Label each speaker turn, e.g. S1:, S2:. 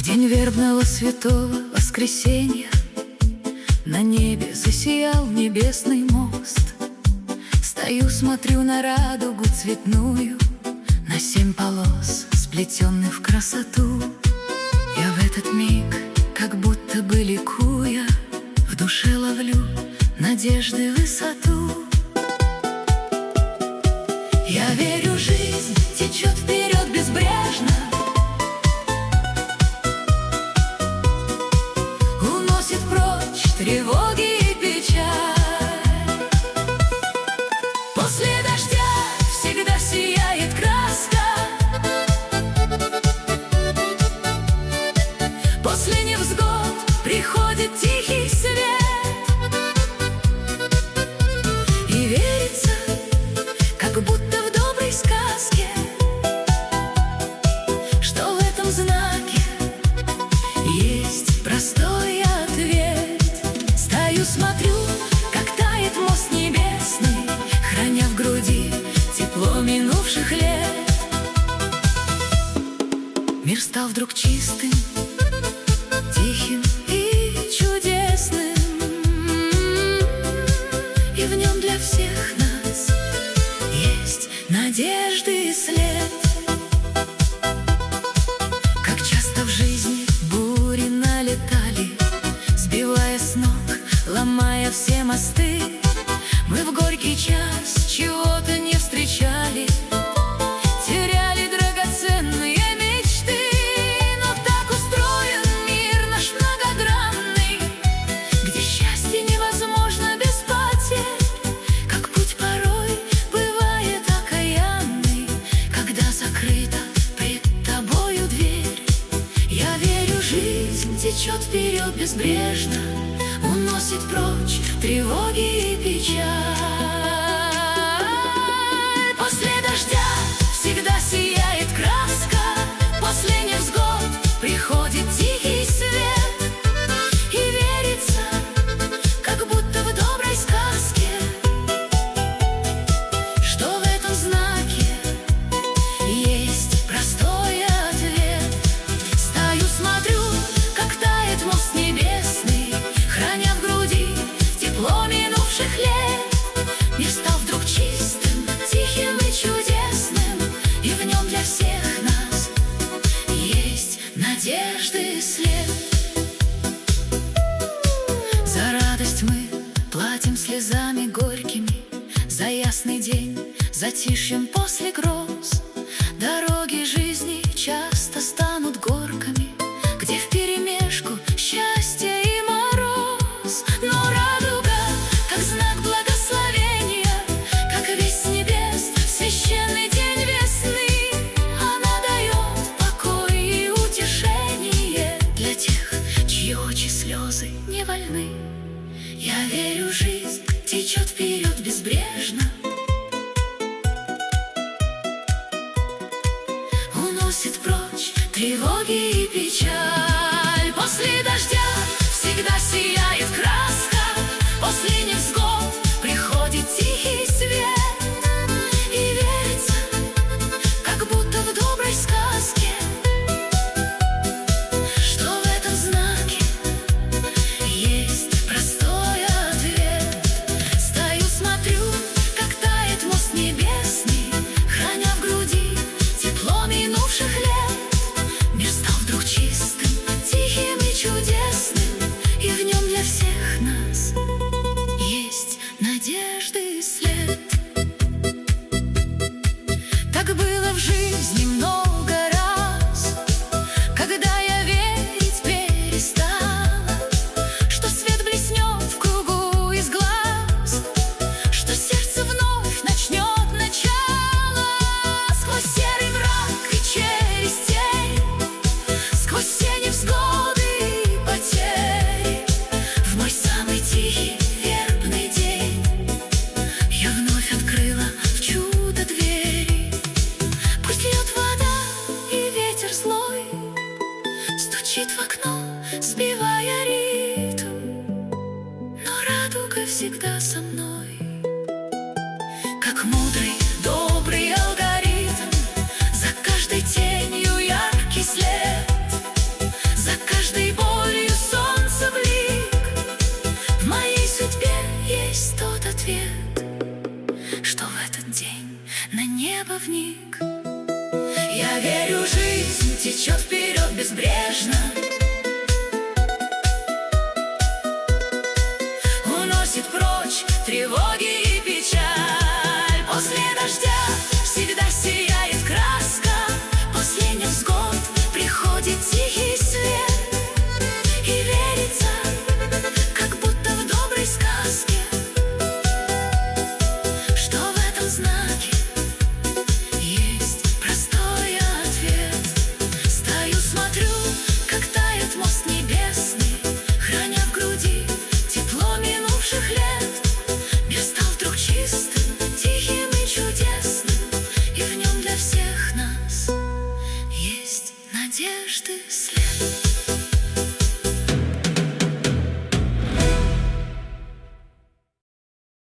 S1: день вербного святого воскресенья на небе засиял небесный мост. Стою, смотрю на радугу цветную, на 7 полос, сплетенных в красоту. Я в этот миг, как будто бы ликуя, в душе ловлю надежды высоту. Я верю, жизнь течет вперед безбрежно, уносит прочь тревоги и печаль. После дождя всегда сияет краска, после невзгод приходит тихий свет. И верится, как будто в доброй сказке, что в этом знаке есть простой ответ. Стою, смотрю, как тает мост небесный, храня в груди тепло минувших лет. Мир стал вдруг чистым, тихим и чудесным, и в нем для всех нас есть надежды и след. Как часто в жизни бури налетали, сбивая с ног, ломая все мосты, мы в горький час чего-то не встречали, теряли драгоценные мечты. Но так устроен мир наш многогранный, где счастье невозможно без потерь. Как путь порой бывает окаянный, когда закрыта пред тобою дверь. Я верю, жизнь течет вперед безбрежно, уносит прочь тревоги и печаль. После дождя всегда сияет краска, после невзгод приходит тихий свет. И верится, как будто в доброй сказке, что в этом знаке есть простой ответ. Стою, смотрю, как тает мост небесный, храня в груди тепло минувших лет. Мир стал вдруг чистым, тихим и чудесным, и в нем для всех нас есть надежды след. За радость мы платим слезами горькими, за ясный день, затишьем после гроз. Дороги жизни часто станут горками, где вперемешку счастье и мороз. Но радуга, как знак благословения, как весть с небес в священный день весны, она дает покой и утешение для тех, чьи очи слезы не вольны. Я верю, жизнь течет вперед безбрежно, уносит прочь тревоги и печаль. После дождя всегда сияет краска, после невзгод приходит тихий свет. И верится, как будто в доброй сказке, что в этом знаке есть простой ответ. Стою, смотрю, как тает мост небесный, храня в груди тепло минувших лет. Мир стал вдруг чистым, тихим и чудесным, и в нем для всех нас есть надежды и след. Так было в жизни много раз, когда я верить перестала, что свет блеснет в кругу из глаз, что сердце вновь начнет начало. Сквозь серый мрак и через тень, сквозь все невзгоды и потери, в мой самый тихий вербный день я вновь открыла в чудо двери. Пусть льет вода и ветер злой стучит в окно, сбивая ритм, но радуга всегда со мной, как мудрый, добрый алгоритм. За каждой тенью яркий след, течет вперед безбрежно, уносит прочь тревоги и печаль. После дождя всегда сияет краска, после невзгод приходит тихий свет. И верится, как будто в доброй сказке, что в этом знаке есть простой ответ. Стою, смотрю, как тает мост небесный, храня в груди тепло минувших лет. Мир стал вдруг чистым, тихим и чудесным, и в нем для всех нас есть надежды след.